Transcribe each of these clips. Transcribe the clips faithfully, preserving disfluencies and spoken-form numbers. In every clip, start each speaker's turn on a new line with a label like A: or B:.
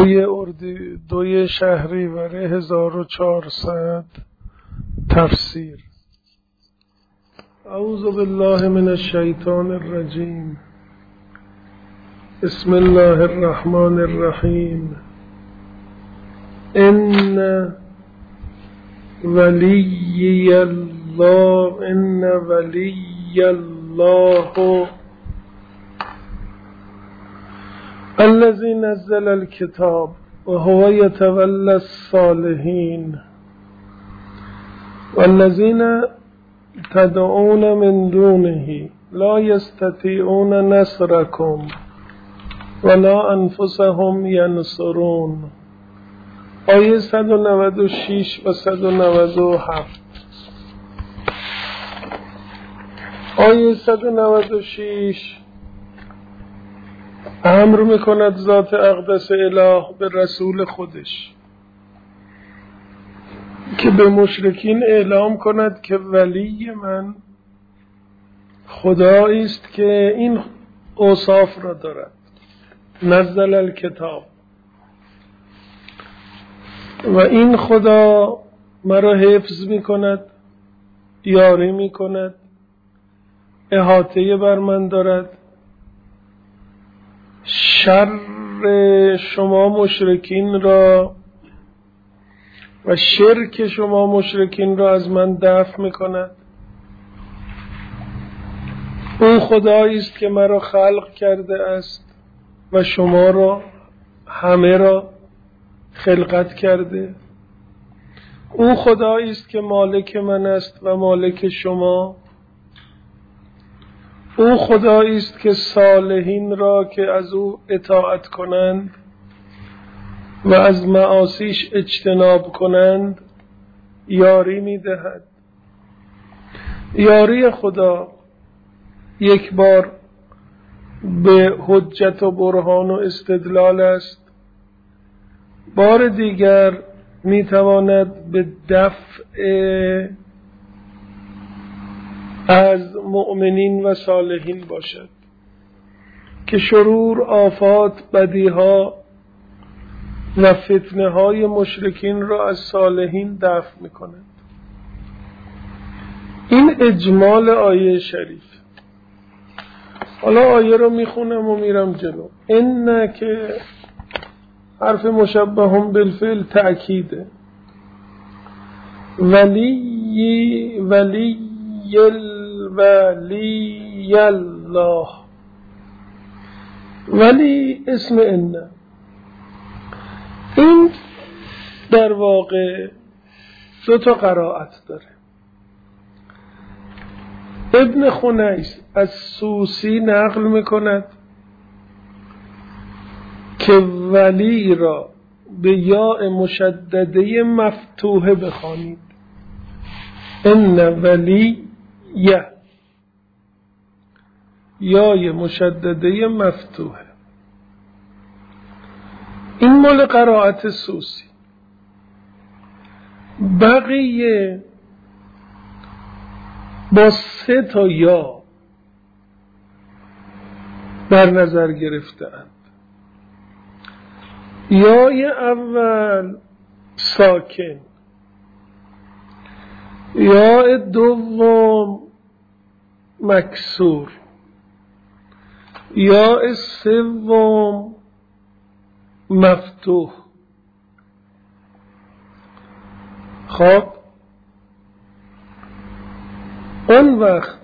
A: دوی اردی دوی شهریور هزار و چهارصد تفسیر. اعوذ بالله من الشیطان الرجیم. بسم الله الرحمن الرحیم. ان ولی الله ان ولی الله الذي نزل الكتاب وهو يتولى الصالحين والذين تدعون من دونه لا يستطيعون نصركم ولا انفسهم ينصرون. آیه صد و نود و شش و صد و نود و هفت. آیه صد و نود و شش امر میکند ذات اقدس اله به رسول خودش که به مشرکین اعلام کند که ولی من خدایی است که این اوصاف را دارد. نزل الکتاب، و این خدا مرا حفظ میکند، یاری میکند، احاطه بر من دارد، شر شما مشرکین را و شرک شما مشرکین را از من دفع میکند. او خدایی است که مرا خلق کرده است و شما را همه را خلقت کرده. او خدایی است که مالک من است و مالک شما. او خدایی است که صالحین را که از او اطاعت کنند و از معاصیش اجتناب کنند یاری می‌دهد. یاری خدا یک بار به حجت و برهان و استدلال است، بار دیگر می‌تواند به دفع از مؤمنین و صالحین باشد که شرور، آفات، بدیها و فتنه های مشرکین را از صالحین دفع می‌کند. این اجمال آیه شریف. حالا آیه رو میخونم و میرم جلو. این که حرف مشبه بالفعل تأکیده. ولی ولی ولی الله. ولی اسم ان. این در واقع دو تا قرائت داره. ابن خنیس از سوسی نقل میکند که ولی را به یاء مشدده مفتوحه بخوانید. ان ولی یه یای مشدده مفتوحه. این مال قرائت سوسی. بقیه با سه تا یا در نظر گرفتند. یای اول ساکن، یا دوم مکسور، یا سوم مفتوح. خب اون وقت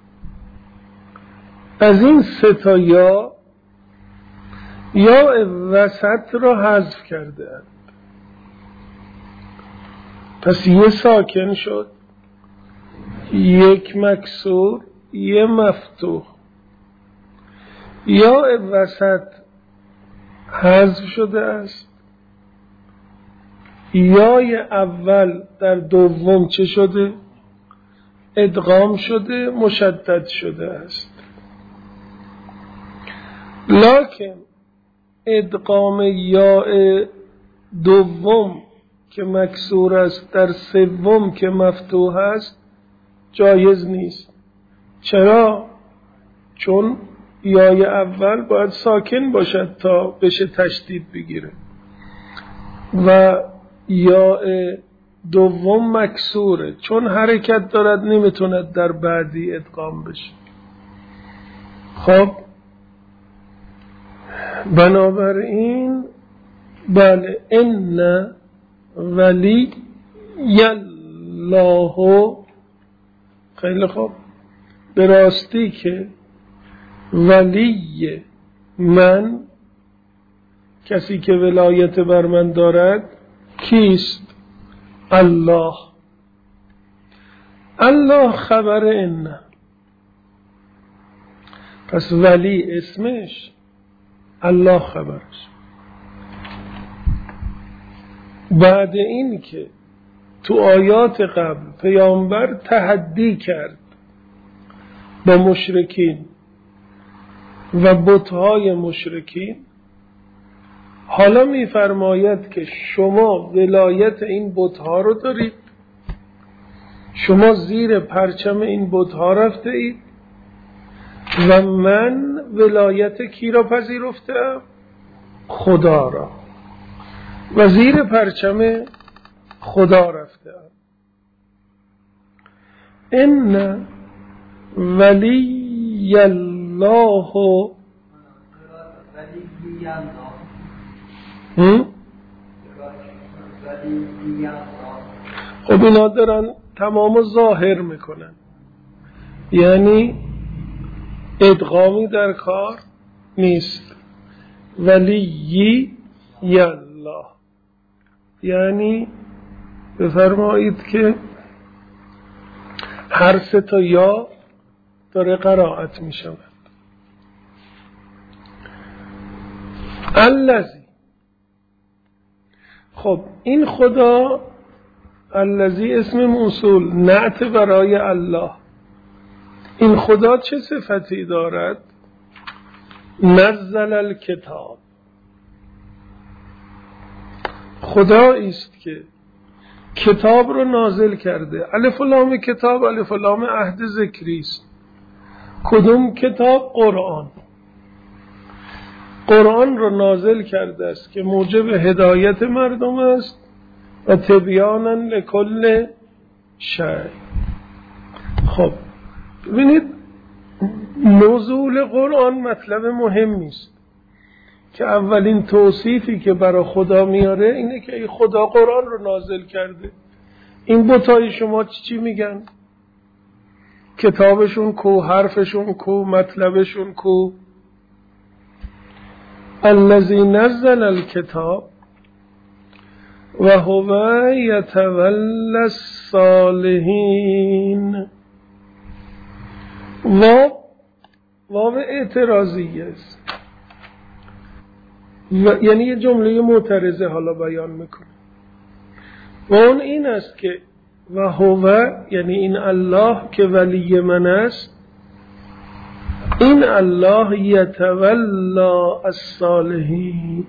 A: از این سه تا یا یا وسط را حذف کرده اند. پس یه ساکن شد، یک مکسور، یه مفتوح. یا وسط حذف شده است. یای اول در دوم چه شده؟ ادغام شده، مشدد شده است. لکن ادغام یاء دوم که مکسور است در سوم که مفتوح است جایز نیست. چرا؟ چون یای اول باید ساکن باشد تا بشه تشدید بگیره. و یا دوم مکسوره، چون حرکت دارد نمیتونه در بعدی ادغام بشه. خب بنابراین بله، ان ولی الله، خیلی خوب، به راستی که ولی من، کسی که ولایت بر من دارد، کیست؟ الله. الله خبر ان، پس ولی اسمش، الله خبرش. بعد این که تو آیات قبل پیامبر تحدی کرد با مشرکین و بت‌های مشرکین، حالا می‌فرماید که شما ولایت این بت‌ها رو دارید، شما زیر پرچم این بت‌ها رفته اید و من ولایت کی را پذیرفتم؟ خدا را، و زیر پرچم خدا رفتم. ان ولی الله، خب اینا دارن تمام ظاهر میکنن، یعنی ادغامی در کار نیست. ولی الله یعنی بفرمایید که هر سه تا یا داره قرائت می شود. الذی، خب این خدا الذی اسم موصول، نعت برای الله. این خدا چه صفتی دارد؟ نزل الکتاب، خدایی است که کتاب رو نازل کرده. الف و لام کتاب الف و لام عهد ذکری است. کدوم کتاب؟ قرآن. قرآن رو نازل کرده است که موجب هدایت مردم است و تبیانا لکل شیء. خب ببینید، نزول قرآن مطلب مهمی است که اولین توصیفی که برای خدا میاره اینه که ای خدا قرآن رو نازل کرده. این بتای شما چی چی میگن؟ کتابشون کو، حرفشون کو، مطلبشون کو. الذی نزل الکتاب و هو یتولی الصالحین. واو واو اعتراضیه است، یعنی یه جمله معترضه حالا بیان میکنه. و اون این است که و هو، یعنی این الله که ولی من است، این الله یتولی الصالحین،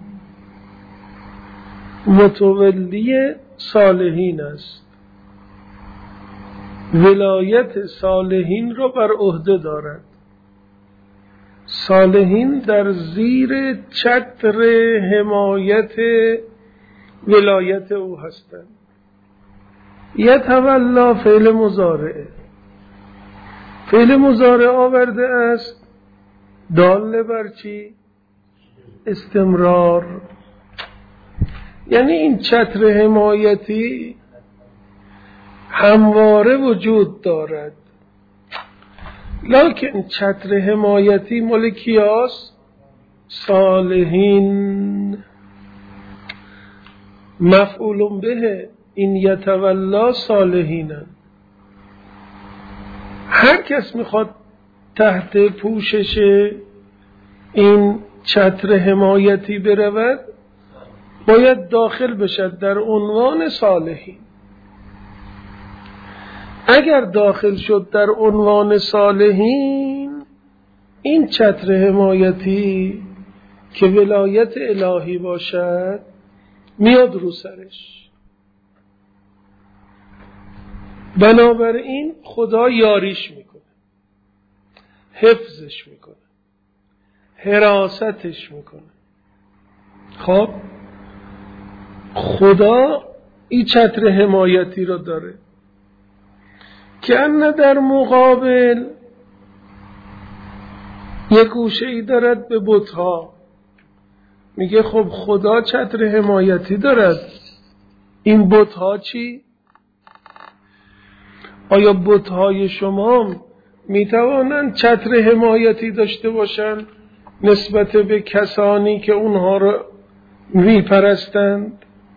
A: متولی صالحین است، ولایت صالحین رو بر عهده دارد. صالحین در زیر چتر حمایت ولایت او هستند. یتولی فعل مضارع، فعل مضارع آورده است دال بر چی؟ استمرار. یعنی این چتر حمایتی همواره وجود دارد، لکن چتر حمایتی مال کیاست؟ صالحین. مفعول به این یتولی صالحین. هر کس میخواد تحت پوشش این چتر حمایتی برود باید داخل بشد در عنوان صالحین. اگر داخل شد در عنوان صالحین، این چتر حمایتی که ولایت الهی باشد میاد رو سرش. بنابراین خدا یاریش میکنه، حفظش میکنه، حراستش میکنه. خب خدا این چتر حمایتی رو داره که ان در مقابل یک گوشه ای دارد به بت‌ها. میگه خب خدا چتر حمایتی دارد، این بت‌ها چی؟ آیا بت‌های شما میتوانند چتر حمایتی داشته باشند نسبت به کسانی که اونها رو میپرستند؟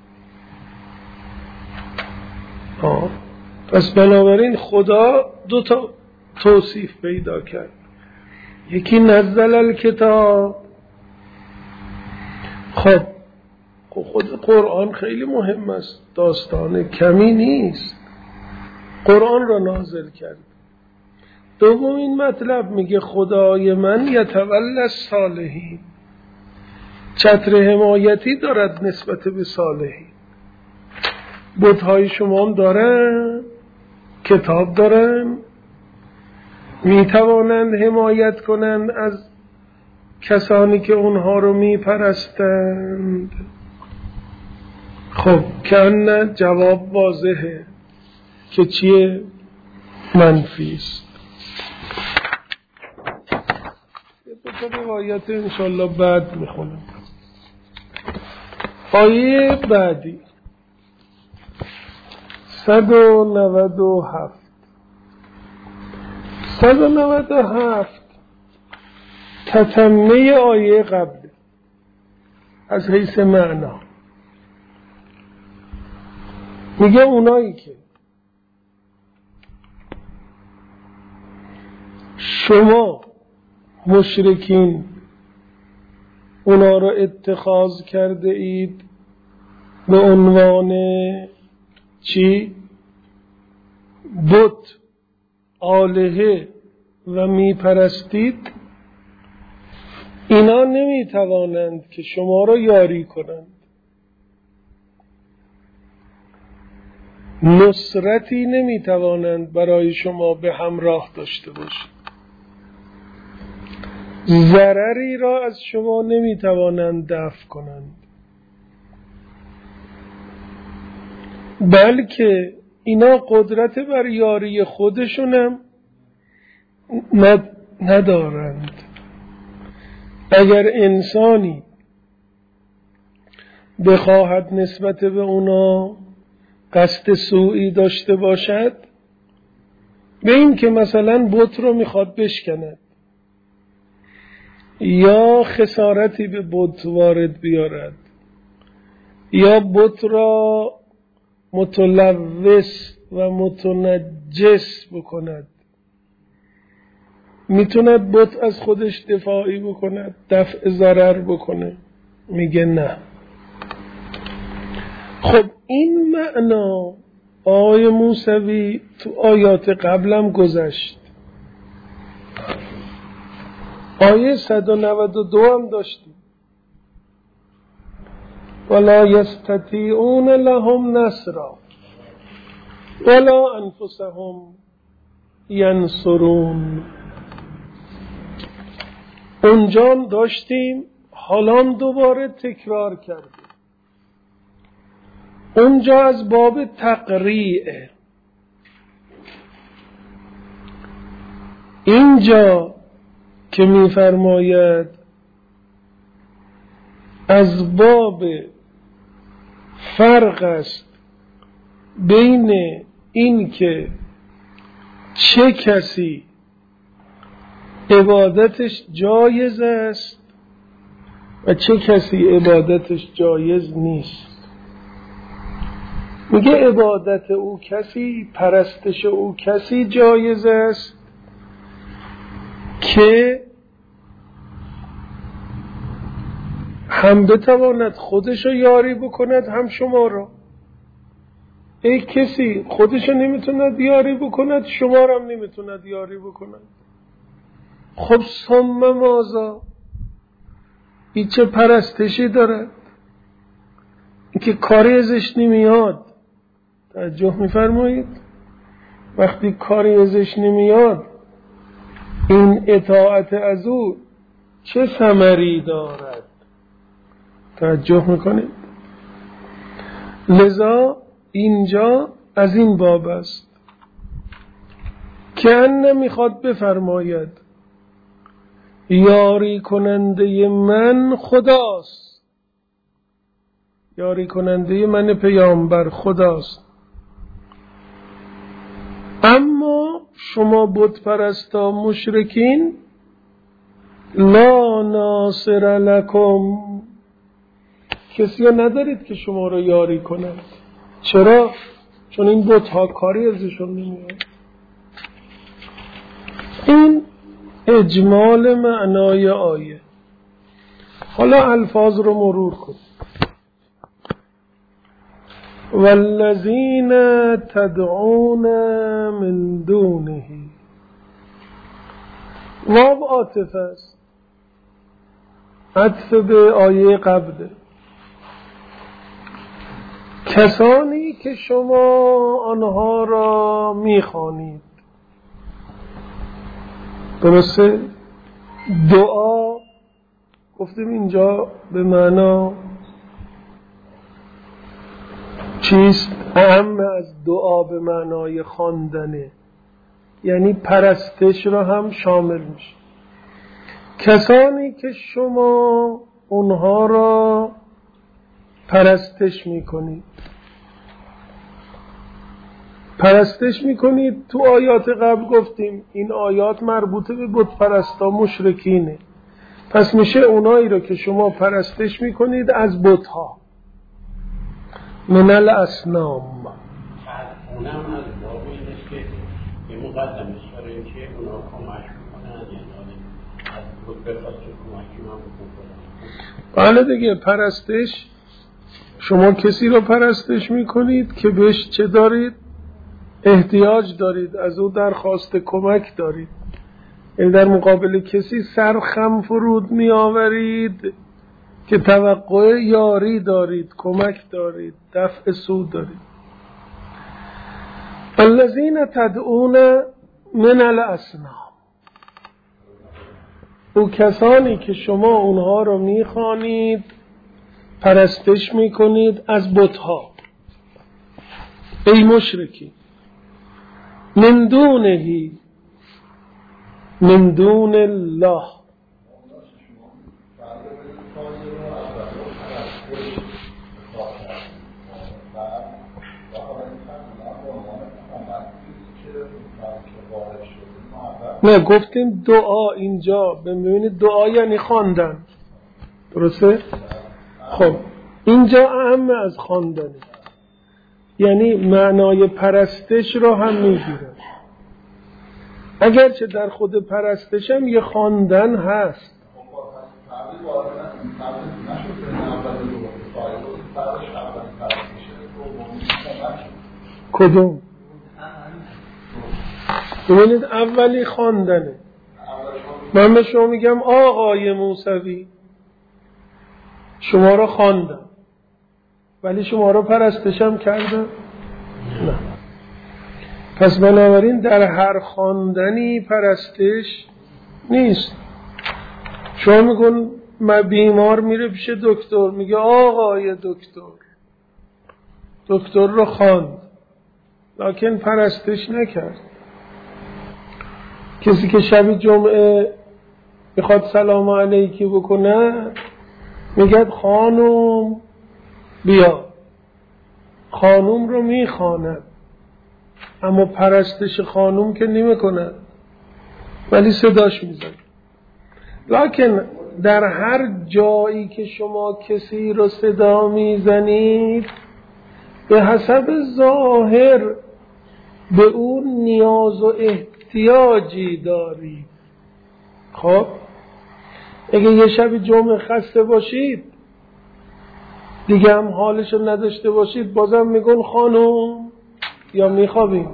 A: آه. پس بنابراین خدا دو تا توصیف پیدا کرد. یکی نزل الکتاب. خب خود قرآن خیلی مهم است، داستان کمی نیست، قرآن را نازل کرد. دومین مطلب میگه خدای من یتولی الصالحین، چتر حمایتی دارد نسبت به صالحین. بت‌های شما هم دارن، کتاب دارن، میتوانند حمایت کنند از کسانی که اونها رو میپرستند. خب کن جواب واضحه که چیه؟ منفی است. یه دو روایت انشالله بعد میخونم. آیه بعدی صد و نود و هفت صد و نود و هفت تتمه آیه قبل از حیث معنا. میگه اونایی که شما مشرکین اونا رو اتخاذ کرده اید به عنوان چی؟ بت، آلهه و میپرستید، اینا نمیتوانند که شما را یاری کنند، نصرتی نمیتوانند برای شما به همراه داشته باشند، ضرری را از شما نمیتوانند دفع کنند، بلکه اینا قدرت بر یاری خودشونم ندارند. اگر انسانی بخواهد نسبت به اونا قصد سوئی داشته باشد، به این که مثلا بت رو میخواد بشکند یا خسارتی به بت وارد بیارد یا بت را متلوث و متنجس بکند، میتوند بت از خودش دفاعی بکند، دفع ضرر بکنه؟ میگه نه. خب این معنا آقای موسوی تو آیات قبلم گذشت. آیه صد و نود و دو هم داشتیم، ولا یستطیعون لهم نصرا ولا انفسهم ینصرون. اونجا داشتیم، حالا دوباره تکرار کردیم. اونجا از باب تقریع، اینجا که می‌فرماید از باب فرق است بین این که چه کسی عبادتش جایز است و چه کسی عبادتش جایز نیست. میگه عبادت او کسی، پرستش او کسی جایز است که هم بتواند خودشو یاری بکند هم شما را. ای کسی خودشو نمیتوند یاری بکند، شما را هم نمیتوند یاری بکند. خب ثم ماذا؟ این چه پرستشی دارد؟ این که کاری ازش نمیاد. توجه میفرمایید؟ وقتی کاری ازش نمیاد، این اطاعت از او چه ثمری دارد؟ توجه میکنید؟ لذا اینجا از این باب است که ان میخواد بفرماید یاری کننده من خداست، یاری کننده من پیامبر خداست، اما شما بت پرستا مشرکین لا ناصر لکم، کسی ندارید که شما رو یاری کند. چرا؟ چون این بت ها کاری ازشون نمیاد. این اجمال معنای آیه. حالا الفاظ رو مرور کن. والذین تدعون من دونه، واو عاطف است، عطف به آیه قبله. کسانی که شما آنها را میخوانید. درسته؟ دعا گفتیم اینجا به معنا چیست؟ اهم از دعا به معنای خواندنه، یعنی پرستش را هم شامل میشه. کسانی که شما اونها را پرستش میکنید، پرستش میکنید تو آیات قبل گفتیم این آیات مربوطه به بت پرستا مشرکینه، پس میشه اونایی رو که شما پرستش میکنید از بت ها من الاصنام.
B: اونم از باب اینست که یه مقدمه ساره این که اونا کمک میکنن، یعنی از بت بخواست که کمکی هم بکنن.
A: بله دیگه، پرستش شما کسی رو پرستش میکنید که بهش چه دارید؟ احتیاج دارید، از او درخواست کمک دارید، یعنی در مقابل کسی سرخم فرود می آورید که توقع یاری دارید، کمک دارید، دفع سود دارید. الذین تدعون من الاصنام، او کسانی که شما اونها رو می خوانید، پرستش می کنید از بت‌ها. ای مشرکی، من دونهی، من دون الله، نه گفتیم دعا اینجا ببینید دعا یعنی خواندن، درسته؟ خب اینجا اهم از خواندن، یعنی معنای پرستش رو هم میگیره، اگرچه در خود پرستش هم یه خواندن هست. کدوم؟ ببینید اولی خواندنه. من به شما میگم آقای موسوی شما رو خواندم، ولی شما رو پرستشم کردم؟ نه. پس بنابراین در هر خواندنی پرستش نیست. شما میگن من بیمار میره پیش دکتر، میگه آقای دکتر، دکتر رو خواند لکن پرستش نکرد. کسی که شب جمعه میخواد سلام علیکی بکنه میگه خانم بیا، خانم رو میخواند اما پرستش خانم که نمیکنه، ولی صداش میزنه. لکن در هر جایی که شما کسی رو صدا میزنید به حسب ظاهر به اون نیاز و احتیاجی دارید. خب اگه یه شب جمعه خسته باشید دیگه هم حالشو نداشته باشید بازم میگن خانم یا میخوابیم.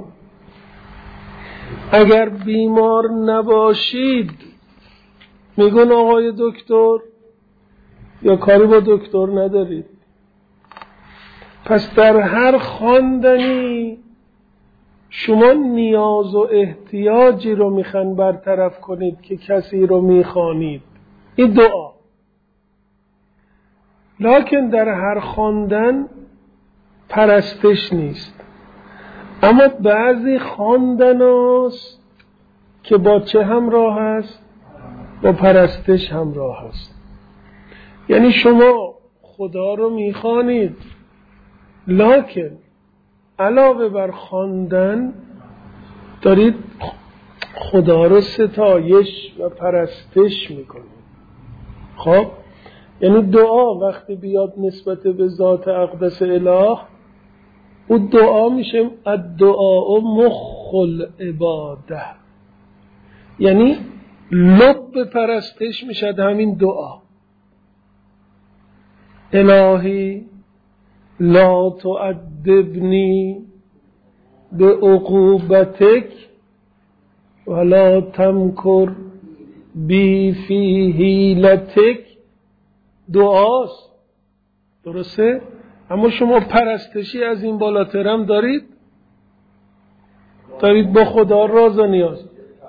A: اگر بیمار نباشید میگن آقای دکتر یا کاری با دکتر ندارید. پس در هر خواندنی شما نیاز و احتیاجی رو میخوان برطرف کنید که کسی رو میخوانید، این دعا. لکن در هر خواندن پرستش نیست. اما بعضی خواندن هست که با چه همراه هست؟ با پرستش همراه هست. یعنی شما خدا رو میخوانید، لکن علاوه بر خواندن دارید خدا رو ستایش و پرستش میکنید. خب یعنی دعا وقتی بیاد نسبت به ذات اقدس اله، او دعا میشه الدعاء مخ العباده، یعنی لب پرستش میشه همین دعا. الهی لا تعذبنی بعقوبتک ولا تمکر بی فی حیلتک. دعاست، درسته؟ اما شما پرستشی از این بالاترم دارید؟ دارید با خدا راز و نیاز.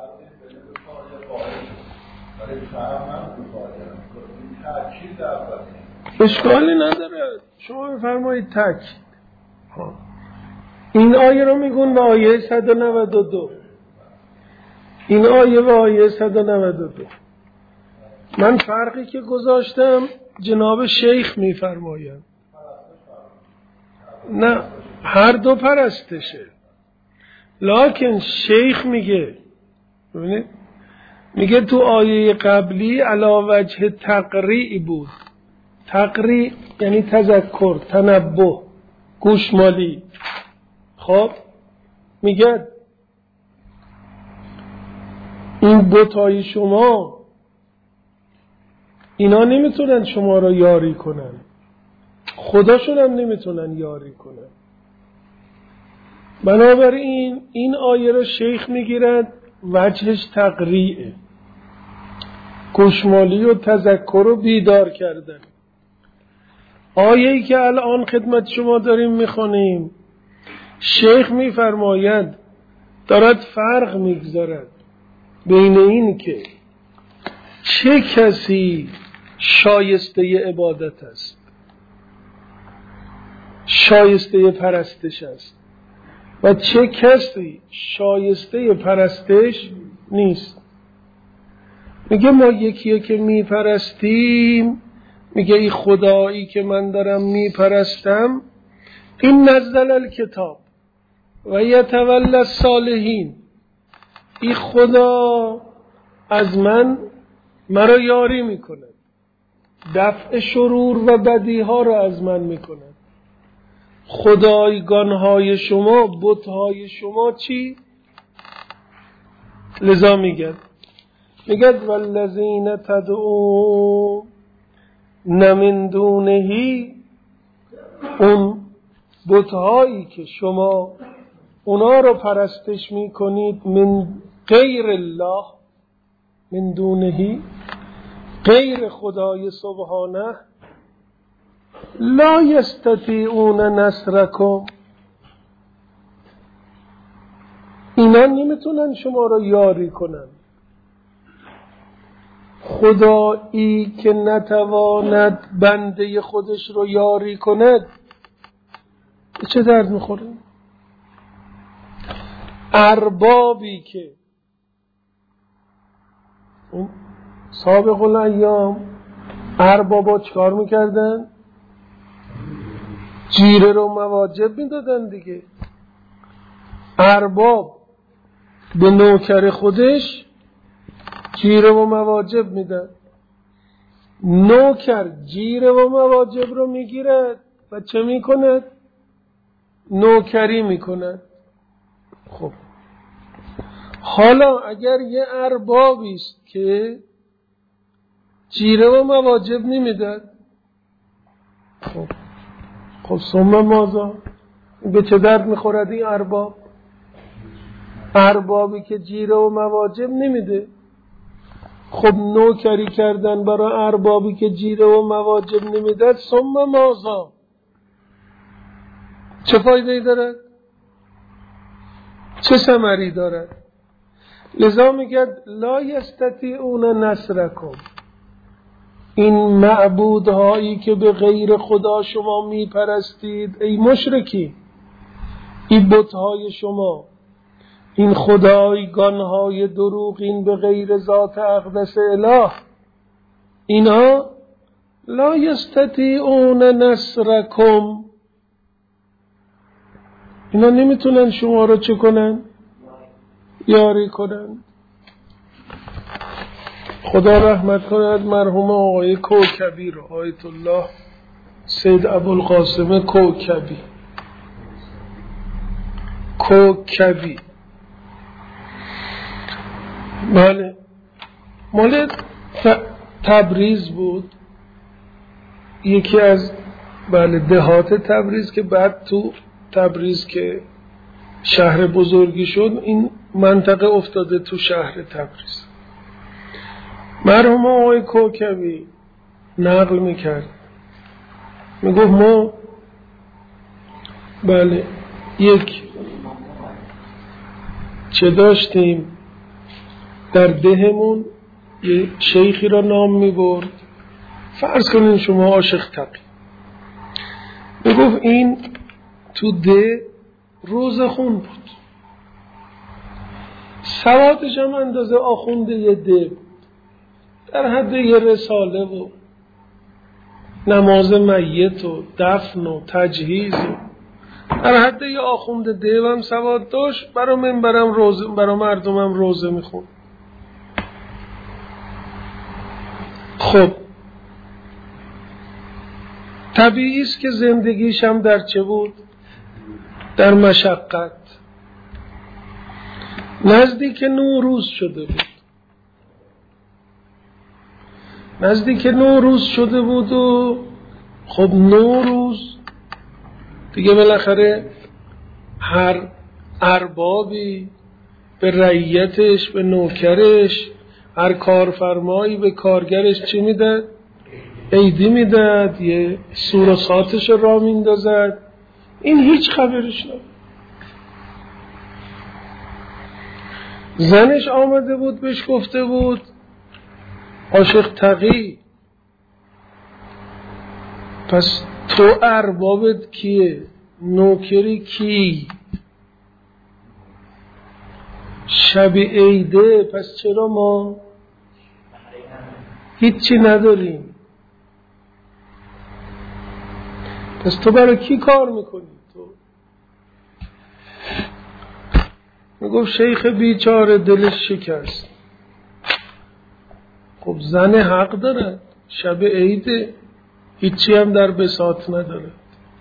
A: اشکالی نداره، شما بفرمایید تاکید. این آیه رو میگون به آیه صد و نود و دو. این آیه و آیه صد و نود و دو من فرقی که گذاشتم جناب شیخ میفرمایند. نه، هر دو پرستشه، لکن شیخ میگه، ببینید میگه تو آیه قبلی علی وجه تقریع بود. تقریع یعنی تذکر، تنبه، گوشمالی. خب میگه این دوتای شما اینا نمیتونن شما رو یاری کنن، خداشون هم نمیتونن یاری کنن. بنابراین این آیه رو شیخ میگیرد وجهش تقریعه، گوشمالی و تذکر و بیدار کردن. آیه‌ای که الان خدمت شما داریم میخونیم، شیخ میفرماید دارد فرق میگذارد بین این که چه کسی شایسته عبادت است، شایسته پرستش است، و چه کسی شایسته پرستش نیست. میگه ما یکیه که میپرستیم، میگه ای خدایی که من دارم میپرستم، این نزل الکتاب و یتولی الصالحین، ای خدا از من مرا یاری میکند، دفع شرور و بدی ها را از من میکند. خدایگانهای شما، بتهای شما چی؟ لذا میگه میگه والذین تدعون من دونهی، اون بتهایی که شما اونا رو پرستش میکنید، من غیر الله، من دونهی، غیر خدای سبحانه، لا یستطیعون نصرکم، اینا نمیتونن شما رو یاری کنن. خدایی که نتواند بنده خودش رو یاری کند چه درد میخوره؟ اربابی که اون سابق الایام اربابا چکار میکردن؟ جیره رو مواجب میدادن دیگه. ارباب به نوکر خودش جیره و مواجب میدن، نوکر جیره و مواجب رو میگیرد و چه میکند؟ نوکری میکند. خب حالا اگر یه اربابی است که جیره و مواجب نمیداد، خب خب ثم ماذا؟ به چه درد میخورد این ارباب؟ اربابی که جیره و مواجب نمیده، خب نوکری کردن برای اربابی که جیره و مواجب نمیداد، ثم ماذا؟ چه فایده‌ای دارد؟ چه ثمری دارد؟ لذا میگه لا یستطیعون نصرکم، این معبودهایی که به غیر خدا شما میپرستید ای مشرکی، این بتهای شما، این خدایگانهای دروغین به غیر ذات اقدس اله، اینا لا یستطیعون نصرکم، اینا نمیتونن شما رو چه کنن؟ یاری کنن. خدا رحمت کند مرحوم آقای کوکبی رو، آیت الله سید ابوالقاسم کوکبی کوکبی بله مال تبریز بود، یکی از بله دهات تبریز که بعد تو تبریز که شهر بزرگی شد این منطقه افتاده تو شهر تبریز. مرحوم آقای کوکبی نقل میکرد، میگفت ما بله یک چه داشتیم در دهمون یه شیخی را نام میبرد، فرض کنین شما عاشق تقی، میگفت این تو ده روز خون بود، سوادش هم اندازه آخونده یه ده بود، در حد یه رساله و نماز میت و دفن و تجهیز و در حد یه آخونده ده هم سواد داشت، برا منبرم روزه، برا مردمم روزه میخون. خب طبیعی است که زندگیش هم در چه بود؟ در مشقت. نزدیک نوروز شده بود، نزدیک نوروز شده بود و خب نوروز دیگه بالاخره هر اربابی به رعیتش، به نوکرش، هر کارفرمایی به کارگرش چی میداد؟ عیدی میداد، یه سورساتش را میندازد. این هیچ خبرش نبود. زنش آمده بود بهش گفته بود عاشق تقی، پس تو اربابت کیه؟ نوکری کی؟ شب عیده، پس چرا ما هیچی نداریم؟ پس تو برای کی کار میکنی؟ تو میگفت شیخ بیچاره دلش شکست. خب زن حق دارد، شب عیده، هیچی هم در بساط نداره.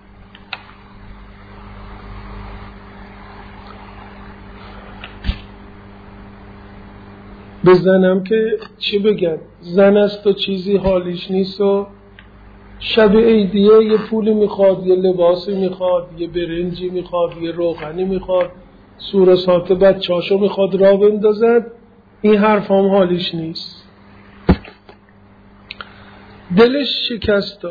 A: به زنم که چی بگن؟ زن است و چیزی حالیش نیست و شب عیدیه یه پولی میخواد، یه لباسی میخواد، یه برنجی میخواد، یه روغنی میخواد، سورسات بچه‌هاشو میخواد را بندازد. این حرف هم حالیش نیست، دلش شکست.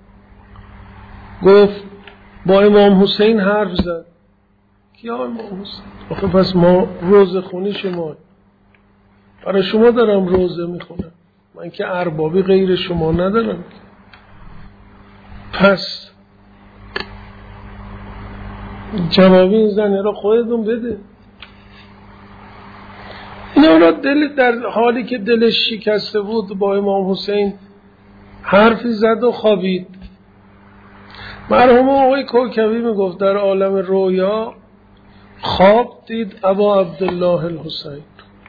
A: گفت با امام حسین حرف زد. کیا امام حسین؟ آخه پس ما روزه خونی شما، برای شما دارم روزه میخونم، من که اربابی غیر شما ندارم. پس جوابی این زنه را خودتون بده. اینا را دل در حالی که دلش شکسته بود با امام حسین حرفی زد و خوابید. مرحوم آقای کوکبی میگفت در عالم رویا خواب دید ابا عبدالله الحسین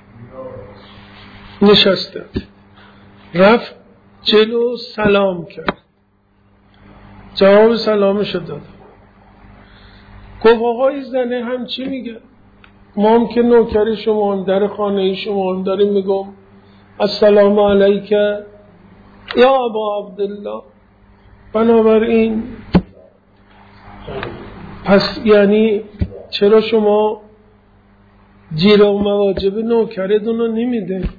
A: نشسته، رفت جلو سلام کرد، جواب سلامش داد. گفت آقای زنه هم چی میگه؟ ما هم که نوکری شما هم در خانه شما هم داریم میگم السلام علیک یا ابا عبدالله. بنابراین پس یعنی چرا شما جیره و مواجب نوکردون رو نمیده؟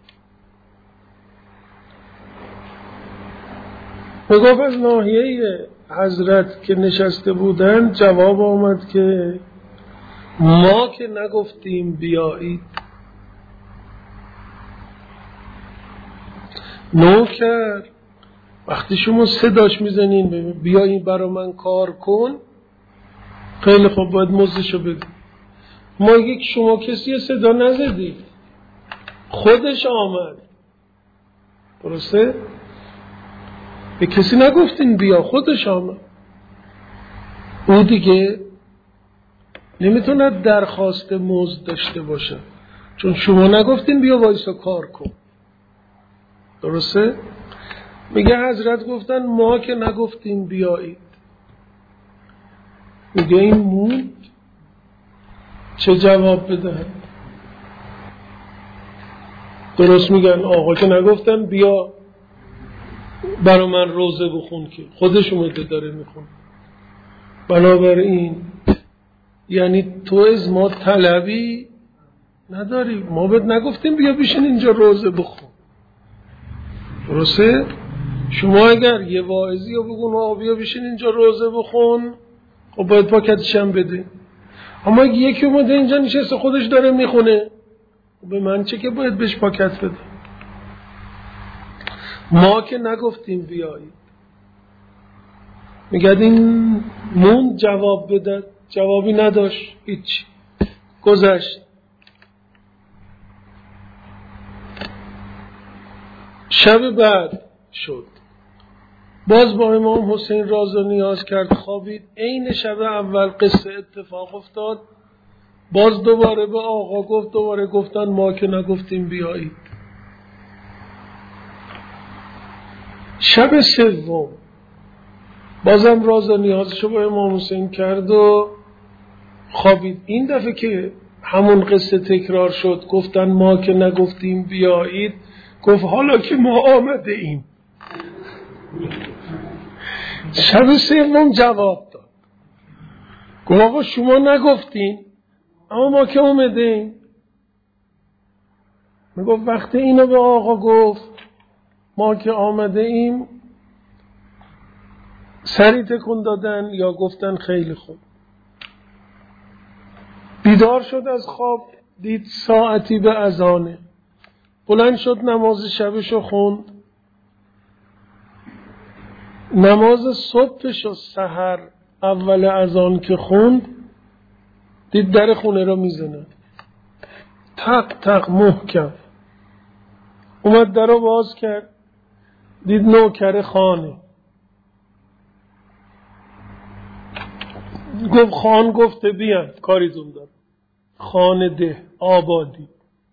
A: بگفت از ناحیه حضرت که نشسته بودن جواب آمد که ما که نگفتیم بیایید. نوکر وقتی شما صداش میزنین بیا این برا من کار کن، خیلی خوب باید مزدشو بده. ما یک شما کسی صدا نزدید، خودش آمد. درسته؟ به کسی نگفتین بیا، خودش آمد. او دیگه نمیتونه درخواست مزد داشته باشه، چون شما نگفتین بیا وایسا کار کن. درسته؟ میگه حضرت گفتن ما که نگفتیم بیایید. میگه این موند چه جواب بده؟ درست میگن آقا که نگفتن بیا برا من روزه بخون، که خودش اومده داره میخون. بنابراین یعنی تو از ما طلبی نداری، ما بهت نگفتیم بیا بشین اینجا روزه بخون. درسته؟ شما اگر یه واعظی رو بگون آقا بیا بشین اینجا روزه بخون، خب باید پاکتش هم بده. اما یکی اومده اینجا نشسته خودش داره میخونه، به من چه که باید بهش پاکت بده؟ ما که نگفتیم بیایید. میگه این موند جواب بده، جوابی نداشت، هیچ، گذشت. شب بعد شد، باز با امام حسین راز و نیاز کرد، خوابید. عین شب اول قصه اتفاق افتاد. باز دوباره به آقا گفت، دوباره گفتن ما که نگفتیم بیایید. شب سوم بازم راز و نیازشو با امام حسین کرد و خوابید. این دفعه که همون قصه تکرار شد، گفتن ما که نگفتیم بیایید، گفت حالا که ما آمده ایم. شب سوم جواب داد، گفت آقا شما نگفتین اما ما که آمده ایم. میگفت وقتی اینو به آقا گفت ما که آمده ایم، سری تکون دادن یا گفتن خیلی خوب. بیدار شد از خواب، دید ساعتی به اذانه، بلند شد نماز شبشو خوند. نماز صبحش و سحر اول اذان که خوند، دید در خونه رو میزنه، تق تق محکم. اومد در رو باز کرد، دید نوکر خانه. گفت خان گفته بیان کاریتون دار، خانه ده آبادی.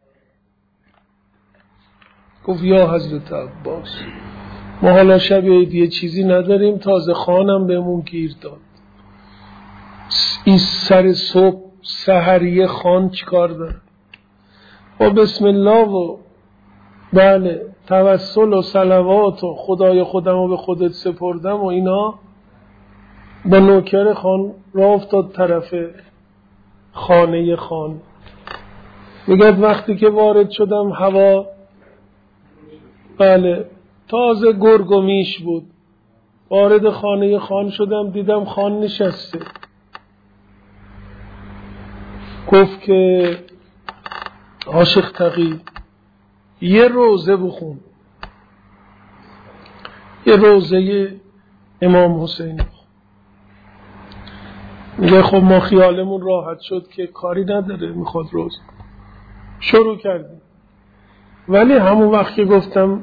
A: گفت یا حضرت عباس ما حالا شب عید یه چیزی نداریم، تازه خانم بهمون گیر داد. این سر صبح سحری خان چیکار داره؟ و بسم الله و بله توسل و صلوات و خدای خودم رو به خودت سپردم و اینا، با نوکر خان راه افتاد طرف خانه خان. میگه وقتی که وارد شدم هوا بله تازه گرگ و میش بود. وارد خانه خان شدم، دیدم خان نشسته. گفت که عاشق تقی یه روزه بخون، یه روزه امام حسین. میگه خب ما خیالمون راحت شد که کاری نداره میخواد روزه. شروع کردیم، ولی همون وقت که گفتم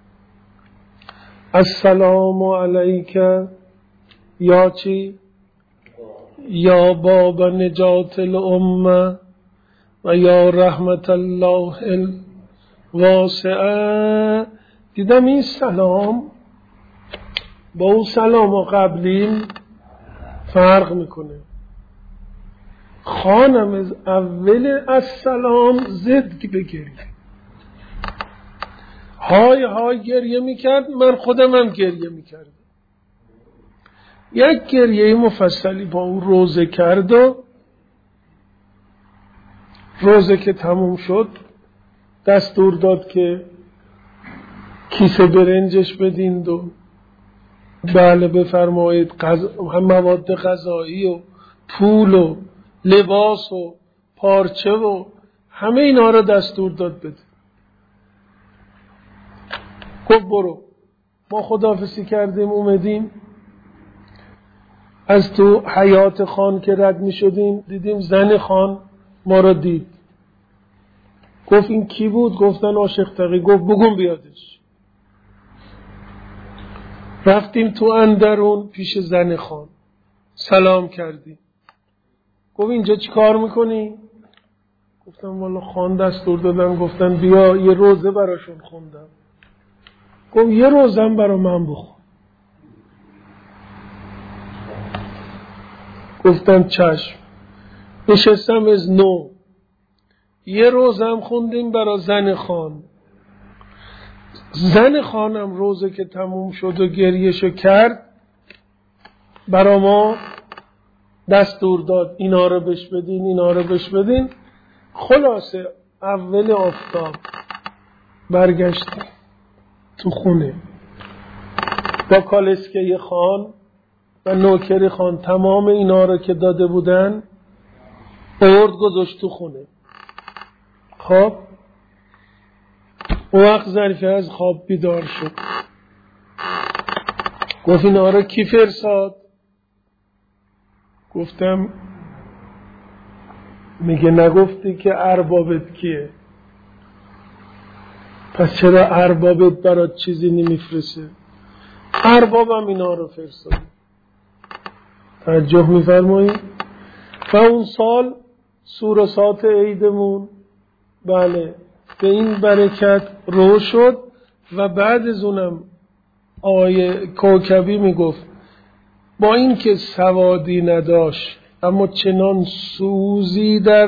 A: السلام علیک یا چی یا باب نجات الامه و یا رحمت الله الواسعه، دیدم این سلام با اون سلام و قبلیم فرق میکنه. خانم از اول السلام زد بگیری، های های گریه میکرد، من خودم هم گریه میکردم. یک گریه مفصلی با اون روزه کرد و روزه که تموم شد دستور داد که کیسه برنجش بدین و بله بفرمایید هم مواد غذایی و پول و لباس و پارچه و همه اینا رو دستور داد بده. گفت برو. ما خداحافظی کردیم اومدیم، از تو حیات خان که رد می شدیم دیدیم زن خان ما را دید، گفت این کی بود؟ گفتن عاشق تقی. گفت بگم بیادش. رفتیم تو اندرون پیش زن خان، سلام کردیم. گفت اینجا چی کار میکنی؟ گفتم والا خان دستور دادن گفتن بیا یه روزه براشون خوندم. گفت یه روزم برا من بخون. گفتم چشم. نشستم از نو یه روزم خوندیم برا زن خان. زن خانم روزه که تموم شد و گریهشو کرد برا ما دستور داد اینا رو بش بدین اینا رو بش بدین. خلاصه اول آفتاب برگشتیم تو خونه با کالسکه خان و نوکر خان، تمام اینا رو که داده بودن برد گذاشت تو خونه. خب اون وقت ظریفه از خواب بیدار شد، گفت اینا رو کی فرستاد؟ گفتم میگه نگفتی که اربابت کیه؟ پس چرا اربابت برات چیزی نمیفرسته؟ اربابم اینا رو فرستاد. توجه میفرمایید؟ و اون سال سورسات عیدمون بله به این برکت رو شد. و بعد از اونم آقای کوکبی میگفت با این که سوادی نداشت اما چنان سوزی در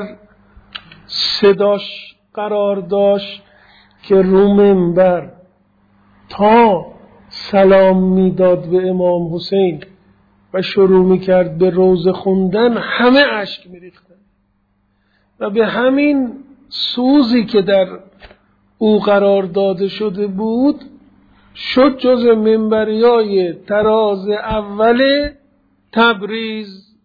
A: صداش قرار داشت که رو منبر تا سلام میداد به امام حسین و شروع میکرد به روزه خوندن همه اشک میریختن. و به همین سوزی که در او قرار داده شده بود شد جز منبریای تراز اول تبریز.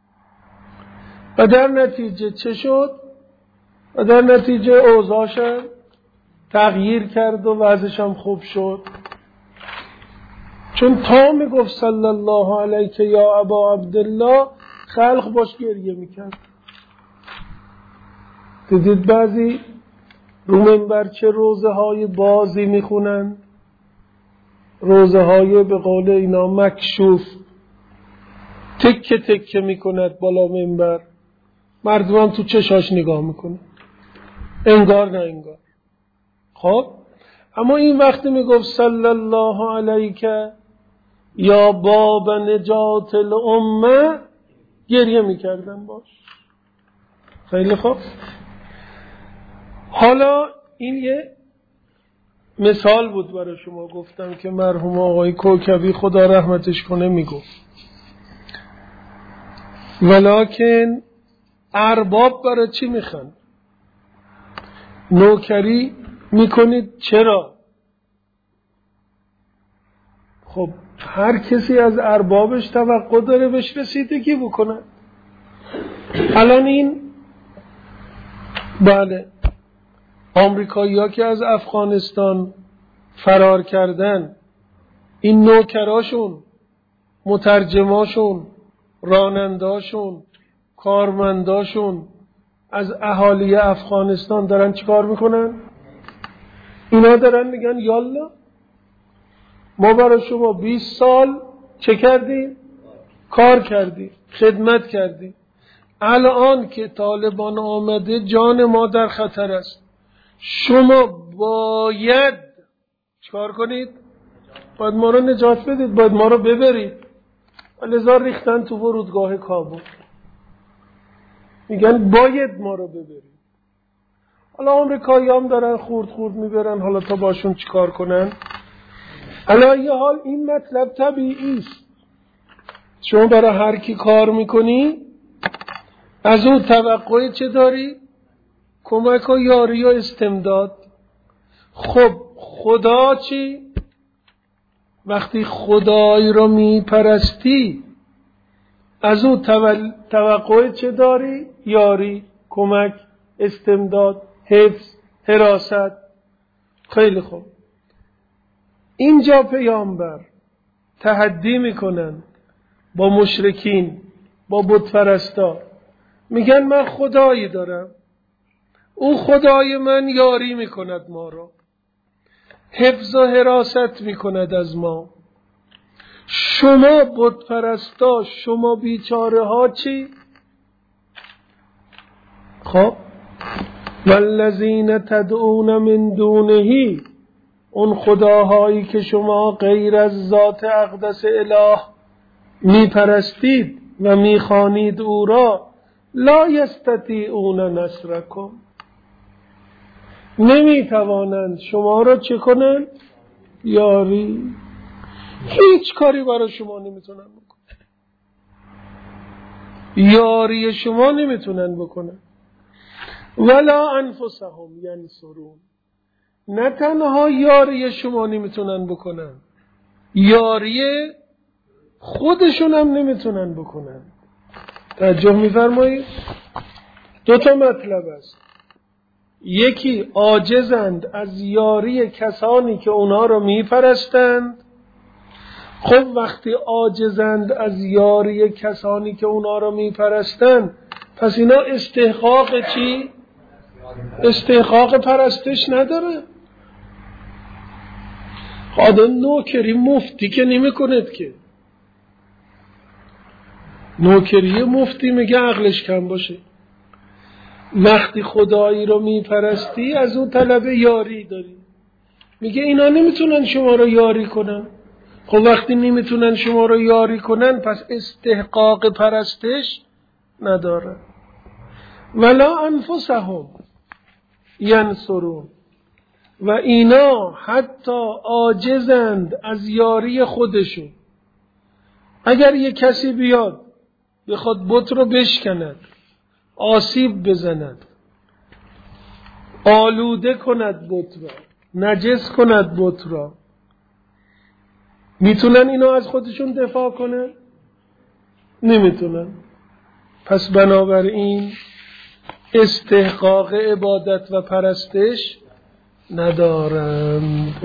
A: و در نتیجه چه شد؟ و در نتیجه اوضاعش تغییر کرد و وضعش هم خوب شد. چون تا میگفت صلی الله علیک یا ابا عبدالله خلق باش گریه میکرد. دیدید بعضی رو منبر چه روزه های بازی میخونن، روزه های به قول اینا مکشوف، تکه تکه میکند بالا منبر، مردم هم تو چشاش نگاه میکنه انگار نه انگار. خب اما این وقتی میگفت صلی الله علیک یا باب نجات الامه گریه میکردن باش. خیلی خوب. حالا این یه مثال بود برای شما گفتم که مرحوم آقای کوکبی خدا رحمتش کنه میگفت ولکن ارباب برای چی میخوان؟ نوکری میکنید چرا؟ خب هر کسی از اربابش توقع داره بهش رسیدگی بکنه. الان این بله آمریکایی ها که از افغانستان فرار کردن، این نوکراشون، مترجماشون، راننداشون، کارمنداشون از اهالی افغانستان دارن چی کار میکنن؟ اینا دارن میگن یالا ما برای شما بیست سال چه کردیم؟ کار کردیم، خدمت کردیم. الان که طالبان آمده جان ما در خطر است، شما باید چیکار کنید؟ باید ما رو نجات بدید، باید ما رو ببرید. لذا ریختن تو فرودگاه کابل، میگن باید ما رو ببرید. حالا آمریکایی هم دارن خورد خورد میبرن، حالا تا باشون چیکار کنن؟ علی حال این مطلب طبیعی است. شما برای هر کی کار میکنی از اون توقع چه داری؟ کمک و یاری و استمداد. خب خدا چی؟ وقتی خدای رو میپرستی از اون توقع چه داری؟ یاری، کمک، استمداد، حفظ، حراست. خیلی خوب. اینجا پیامبر تحدی میکنن با مشرکین، با بت پرستا، میگن من خدایی دارم، اون خدای من یاری میکند ما رو، حفظ و حراست میکند از ما. شما بت پرستا، شما بیچاره ها چی؟ خب والذین تدعون من دونه، اون خداهایی که شما غیر از ذات اقدس اله میپرستید و میخوانید او را، لا یستطیعون نصرکم، نمیتوانند شما را چه کنند؟ یاری. هیچ کاری برای شما نمیتونن بکنن، یاری شما نمیتونن بکنن. ولا انفسهم ینصرون، نه تنها یاری شما نمیتونن بکنن، یاری خودشون هم نمیتونن بکنن. توجه میفرمایید؟ دو تا مطلب است. یکی عاجزند از یاری کسانی که اونا رو میپرستند. خب وقتی عاجزند از یاری کسانی که اونا رو میپرستند، پس اینا استحقاق چی؟ استحقاق پرستش نداره. آدم نوکری مفتی که نمی کند که، نوکری مفتی میگه عقلش کم باشه. وقتی خدایی رو میپرستی از اون طلب یاری داری، میگه اینا نمیتونن شما رو یاری کنن. خب وقتی نمیتونن شما رو یاری کنن پس استحقاق پرستش نداره. ولا انفسهم ینصرون، و اینا حتی عاجزند از یاری خودشون. اگر یک کسی بیاد بخواد بت رو بشکند، آسیب بزند، آلوده کند بت را، نجس کند بت را، میتونن اینا از خودشون دفاع کنن؟ نمیتونن. پس بنابراین استحقاق عبادت و پرستش ندارند.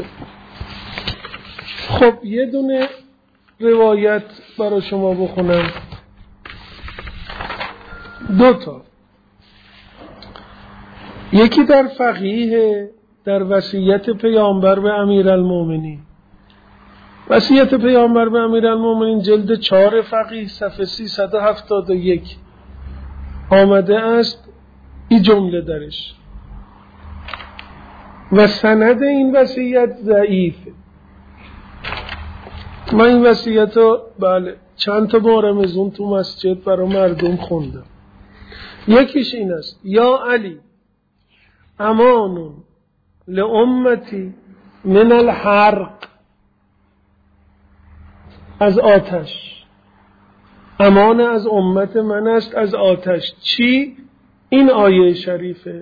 A: خب یه دونه روایت برای شما بخونم، دو تا. یکی در فقیه، در وصیت پیامبر به امیرالمومنین. وصیت پیامبر به امیرالمومنین جلد چهار فقیه صفحه سیصد و هفتاد و یک آمده است این جمله درش. و سند این وصیت ضعیفه. من این وصیت رو بله چند تا بارم از اون تو مسجد برای مردم خوندم. یکیش این است: یا علی امان لامتی من الحرق، از آتش. امان از امت من است از آتش. چی؟ این آیه شریفه: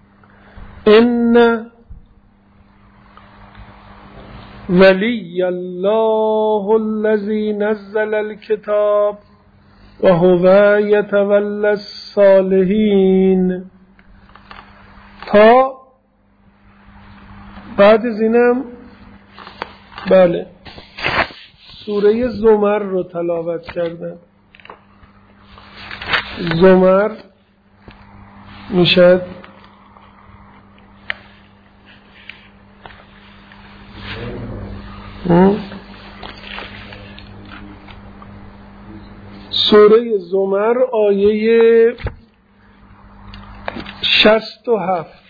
A: ان ولی الله الذی نزل الکتاب و هو یتولی الصالحین. تا بعد از اینم بله سوره زمر رو تلاوت کردن. زمر میشد سوره زمر آیه شصت و هفت.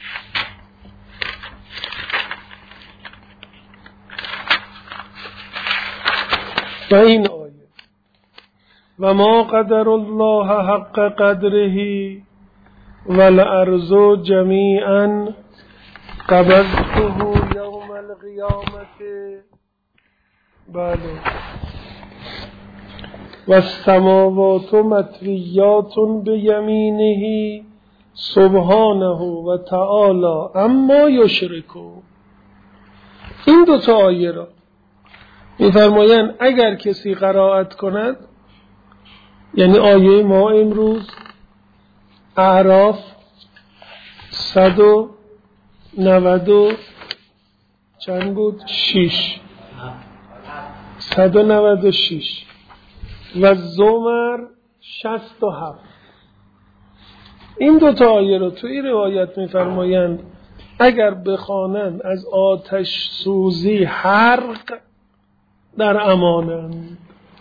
A: و این آیه: و ما قدر الله حق قدره والارض جمیعا قبضته یوم القیامت. بله. و السماوات مطویات بیمینه سبحانه و تعالی اما یشرکون. این دو تا آیه را می‌فرمایند اگر کسی قرائت کند، یعنی آیه ما امروز اعراف صد و نود و چند بود؟ شیش. صد و نود و شیش. و زمر شست و هفت. این دو تا آیه رو توی روایت می‌فرمایند اگر بخوانند از آتش سوزی حرق در امانند.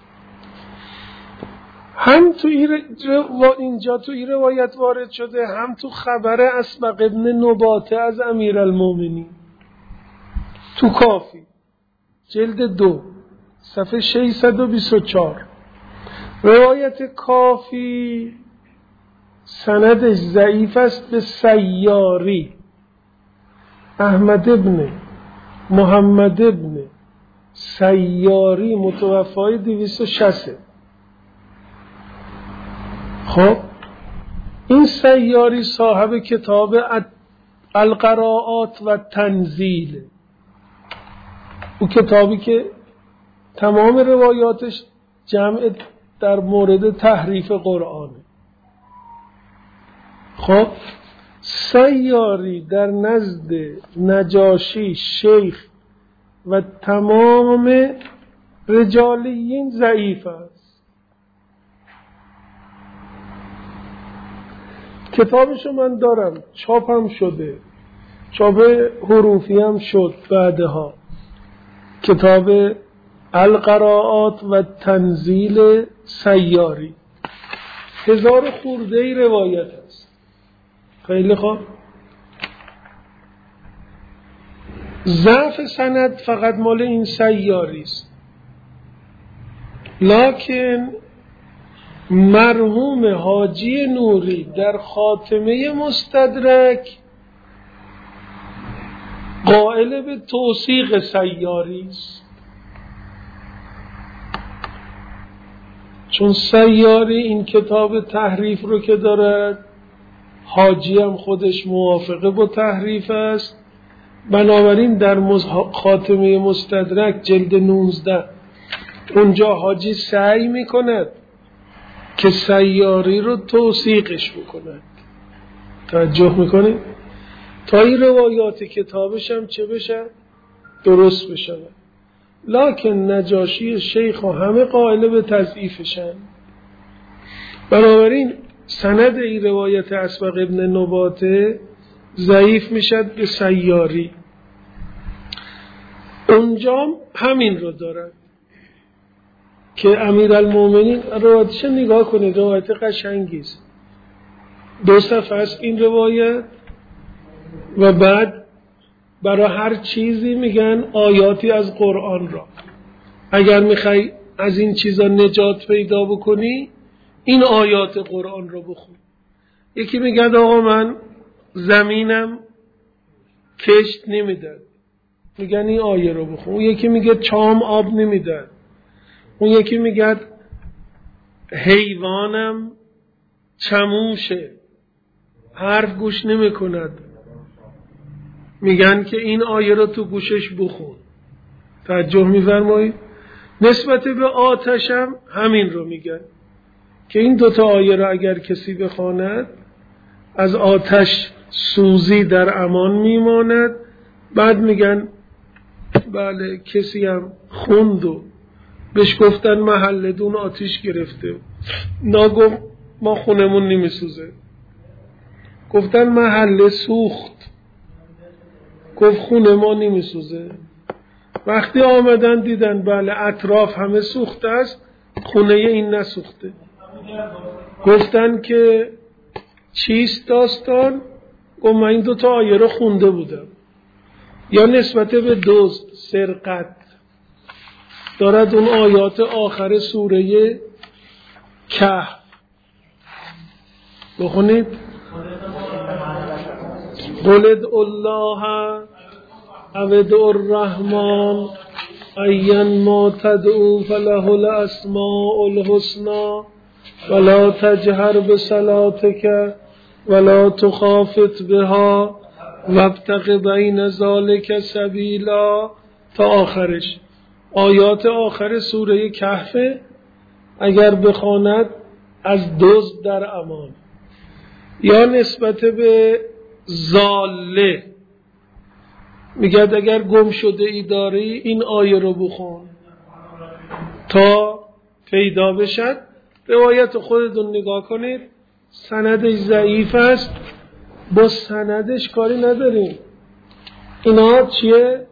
A: هم تو اینجا تو این روایت وارد شده، هم تو خبر اسبق ابن نباته از امیرالمومنین تو کافی جلد دو صفحه ششصد و بیست و چهار. روایت کافی سندش ضعیف است به سیاری، احمد ابن محمد ابن سیاری متوفای دویست و شصت. خب این سیاری صاحب کتاب القراءات و تنزیل، او کتابی که تمام روایاتش جمع در مورد تحریف قرآنه. خب سیاری در نزد نجاشی شیخ و تمام رجالیین ضعیف است. کتابشو من دارم، چاپم شده، چاپ حروفی هم شد بعدها، کتاب القراءات و تنزیل سیاری، هزار خورده ای روایت است. خیلی خوب. ضعف سند فقط مال این سیاری است، لکن مرحوم حاجی نوری در خاتمه مستدرک قائل به توثیق سیاری است، چون سیاری این کتاب تحریف رو که دارد، حاجی هم خودش موافقه با تحریف است، بنابراین در خاتمه مستدرک جلد نوزده اونجا حاجی سعی میکند که سیاری رو توثیقش بکند. توجه میکنید؟ تا این روایات کتابش هم چه بشه؟ درست بشه. لکن نجاشی شیخ و همه قائل به تضعیفشن. بنابراین سند این روایت اسبق ابن نباته ضعیف میشد به سیاری. اونجا همین رو دارد که امیرالمومنین، روایتش نگاه کنید، روایت قشنگی است، دو صفحه است این روایت، و بعد برای هر چیزی میگن آیاتی از قرآن را. اگر میخوای از این چیزا نجات پیدا بکنی این آیات قرآن رو بخون. یکی میگه آقا من زمینم کشت نمیدن، میگن این آیه رو بخون. اون یکی میگه چام آب نمیدن، اون یکی میگه حیوانم چموشه حرف گوش نمی کند، میگن که این آیه رو تو گوشش بخون. توجه میفرمایید؟ نسبت به آتشم همین رو میگن که این دوتا آیه رو اگر کسی بخواند از آتش سوزی در امان میماند. بعد میگن بله کسی هم خوند و بهش گفتن محله دون آتیش گرفته، ناگفت ما خونمون نمیسوزه، گفتن محله سوخت، گفت خونه ما نمیسوزه. وقتی آمدن دیدن بله اطراف همه سوخته است، خونه این نسوخته. گفتن که چیست داستان؟ گفت من این دوتا آیه رو خونده بودم. یا نسبت به دزد، سرقت، دارد اون آیات آخر سوره کهف بخونید. قل ادعوا الله او ادعوا الرحمن ايا ما تدعوا فله الاسماء الحسنى ولا تجهر بصلاتك ولا تخافت بها وابتغ بین ذلك سبیلا تا آخرش. آیات آخر سوره کهف اگر بخواند از دزد در امان. یا نسبت به ضاله، میگه اگر گم شده ای داری این آیه رو بخون تا پیدا بشد. روایت خودتون نگاه کنید، سندش ضعیف است، با سندش کاری نداریم. اینا چیه؟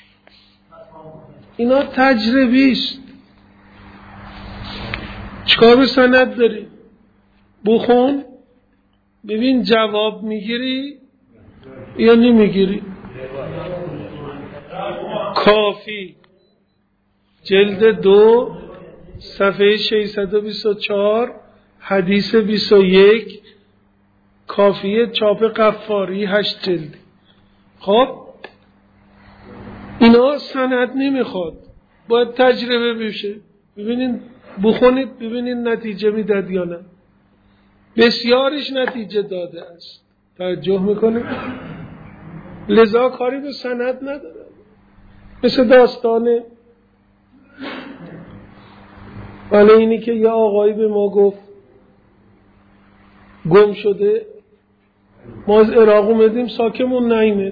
A: اینا تجربی است. چیکار به سند داری؟ بخون ببین جواب میگیری یا نمیگیری. کافی جلد دو صفحه ششصد و بیست و چهار حدیث بیست و یک، کافیه چاپ قفاری هشت جلد. خب اینا سند نمیخواد، باید تجربه بشه. ببینین بخونید ببینین نتیجه میداد یا نه. بسیارش نتیجه داده است. توجه میکنید؟ لذا کاری به سند نداره. مثل داستانه ولی اینی که یه آقایی به ما گفت گم شده، ما از عراق اومدیم ساکمون نیامد.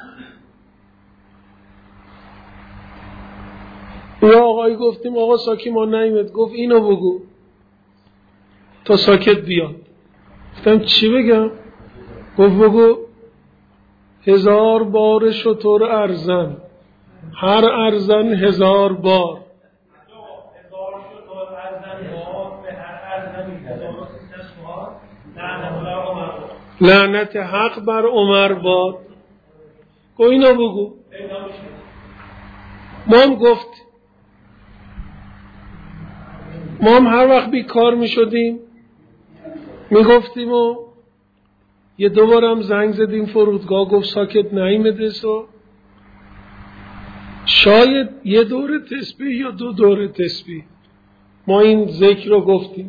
A: یه آقایی گفتیم آقا ساکی ما نیامد، گفت اینو بگو تا ساکت بیاد. گفتم چی بگم؟ گفت بگو هزار بار شتر ارزن، هر ارزن هزار بار. لعنت حق بر عمر باد. گو اینو بگو. ما هم گفت ما هم هر وقت بیکار می شدیم می گفتیم و یه دوبارم زنگ زدیم فرودگاه، گفت ساکت نیامده. سو شاید یه دور تسبیح یا دو دور تسبیح ما این ذکر رو گفتیم.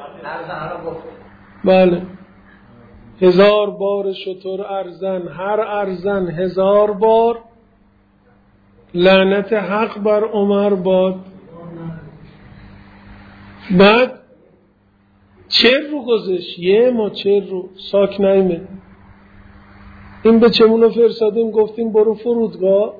A: بله، هزار بار شتر ارزن، هر ارزن هزار بار، لعنت حق بر عمر باد. بعد چر رو گذاشت، یه ما چر رو ساک نیمه. این به چمونو فرستادیم، گفتیم برو فرودگاه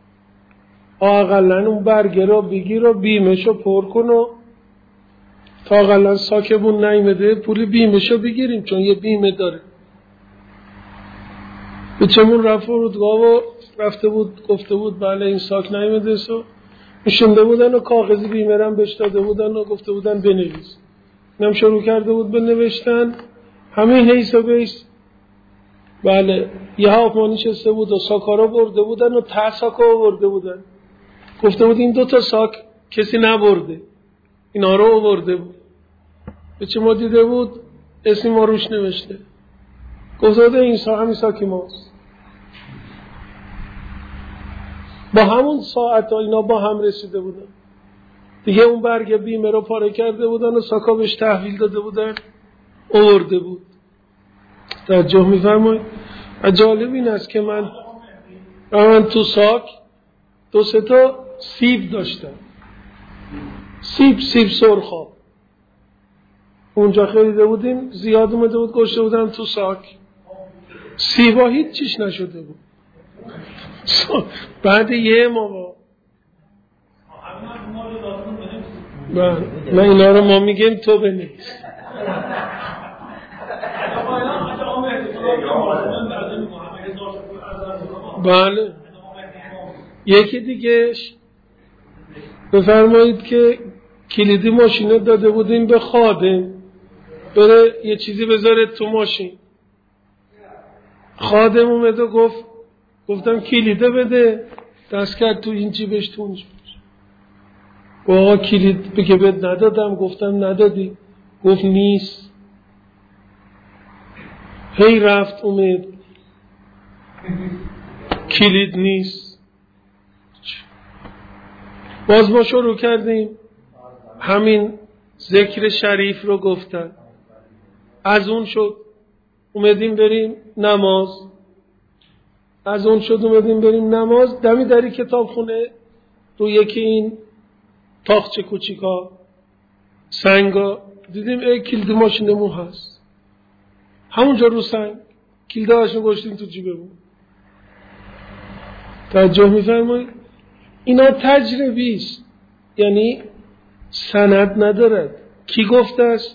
A: اقلن اون برگه را بگیر و بیمشو پر کن و تا اقلن ساکمون نیمده پول بیمشو بگیریم، چون یه بیمه داره. به چمون رفت فرودگاه و رفته بود گفته بود بله این ساک نیمده. سو میشنده بودن و کاغذی بیمه رم بهش داده بودن و گفته بودن بنویس. اینم شروع کرده بود به نوشتن همین حیث و بیس. بله یه هاپمانی شسته بود و ساکارا برده بودن و ته ساکا برده بودن. گفته بود این دو تا ساک کسی نبرده، اینا رو برده بود. به چه ما دیده بود اسم ما روش نوشته. گفته بود این ساک همین ساکی ماست. با همون ساعت ها اینا با هم رسیده بودن دیگه. اون برگ بیمه رو پاره کرده بودن و ساکا بهش تحویل داده بودن، آورده بود. توجه می‌فرمایید؟ جالب این است که من من تو ساک دو سه تا سیب داشتم، سیب سیب سرخاب اونجا خریده بودیم، زیاد اومده بود گشته بودم تو ساک. سیبا هیچ چیش نشده بود. بعد یه ماه من اینا رو ما میگیم تو بنویس. بله یکی دیگهش بفرمایید که کلیدی ماشینه داده بودیم به خادم بره یه چیزی بذاره تو ماشین. خادم اومد و گفت گفتم کلیده بده، دست کرد تو این جیبش تو اون جیبش. آقا کلید بگه بهت ندادم. گفتم ندادی. گفت نیست. هی رفت اومد کلید نیست. باز ما شروع کردیم همین ذکر شریف رو گفتن. از اون شد اومدیم بریم نماز، از اون شد اومدیم بریم نماز. دمی دری کتاب خونه رو یکی این تاخچه کوچیکا سنگا دیدیم ای کلید ماشینمون هست. همونجا رو سنگ کلیده هاشون گوشتیم تو جیبمون. توجه می‌فرمایید؟ اینا تجربی است، یعنی سند ندارد. کی گفته است؟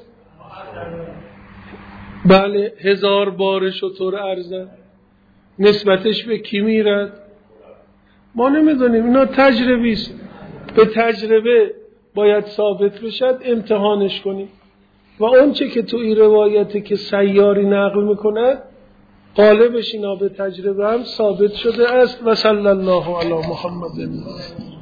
A: بله، هزار بار شطور ارزد. نسبتش به کی میرد؟ ما نمیدونیم. اینا تجربی است، به تجربه باید ثابت بشد، امتحانش کنیم. و اون چه که تو این روایتی که سیاری نقل میکند غالبش اینا به تجربه هم ثابت شده است. و صلی الله علی محمد.